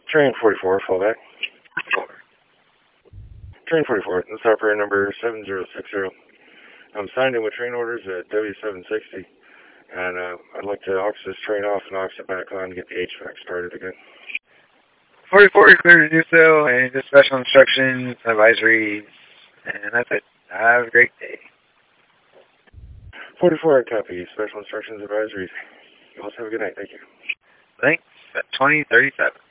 Train 44, fallback. Train 44, this is operator number 7060. I'm signed in with train orders at W760, and I'd like to aux this train off and aux it back on to get the HVAC started again. 44 is clear to do so, and just special instructions, advisories, and that's it. Have a great day. 44, copy. Special instructions, advisories. You also have a good night. Thank you. Thanks. 2037.